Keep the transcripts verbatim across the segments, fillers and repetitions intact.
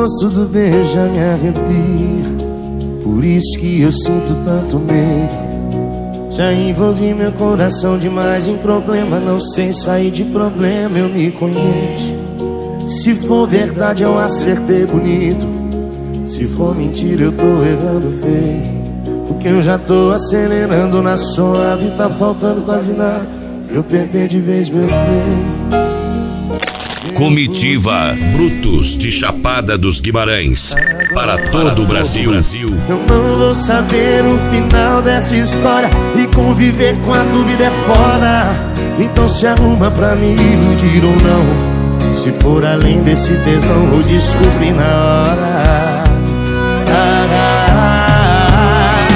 gosto do beijo já me arrepia. Por isso que eu sinto tanto medo. Já envolvi meu coração demais em problema. Não sei sair de problema, eu me conheço. Se for verdade eu acertei bonito. Se for mentira eu tô errando feio. Porque eu já tô acelerando na suave. Tá faltando quase nada eu perder de vez meu freio. Comitiva Brutos de Chapada dos Guimarães, para todo o Brasil. Eu não vou saber o final dessa história, e conviver com a dúvida é foda. Então se arruma pra me iludir ou não. Se for além desse tesão vou descobrir na hora. ah, ah,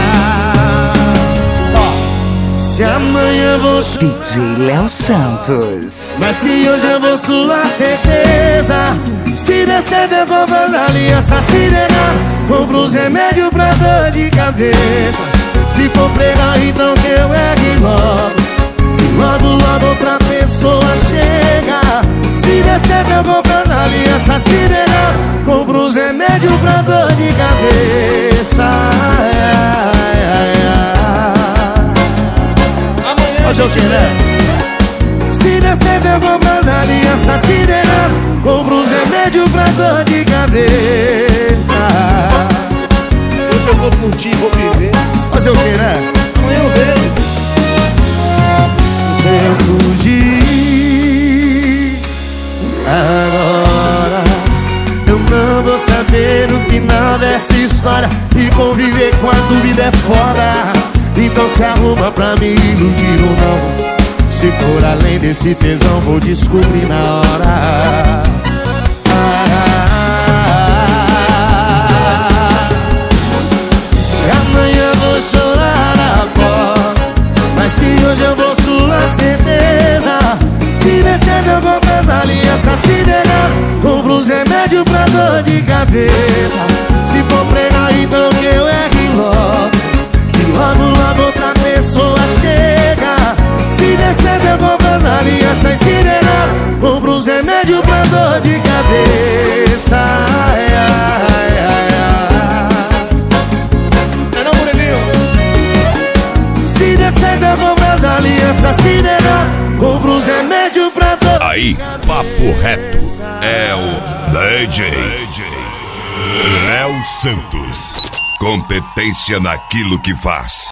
ah. Se amanhã vou D J Léo Santos, mas que hoje eu vou suar certeza. Se descer eu vou pra aliança. Se negar, compro os remédios pra dor de cabeça. Se for pregar então que eu ergue logo, que logo logo outra pessoa chega. Se descer eu vou pra aliança. Se negar, compro os remédios pra dor de cabeça. ai, ai, ai. Hoje eu cheirei. Se descer eu vou pras alianças. Se negar, compro os remédios pra dor de cabeça. Hoje eu vou curtir, vou viver. Fazer o que, né? Amanhã eu vejo. Se eu fugir agora, eu não vou saber o final dessa história, e conviver com a dúvida é foda. Então se arruma pra me iludir ou não. Se for além desse tesão vou descobrir na hora. ah, ah, ah. Se amanhã vou chorar aposto, mas que hoje eu vou suar certeza. Se descer eu vou pras alianças. Se negar, compro os remédios pra dor de cabeça. Se for pregar então que eu ergue logo, que logo logo outra pessoa chega. Se descer eu vou pras alianças. Se negar, compro os remédios pra dor de cabeça. ai, ai, ai, ai. Não é não, Moreninho? Se descer eu vou pras alianças. Se negar, compro os remédios pra dor. Aí, papo reto, é o D J Léo Santos. Competência naquilo que faz.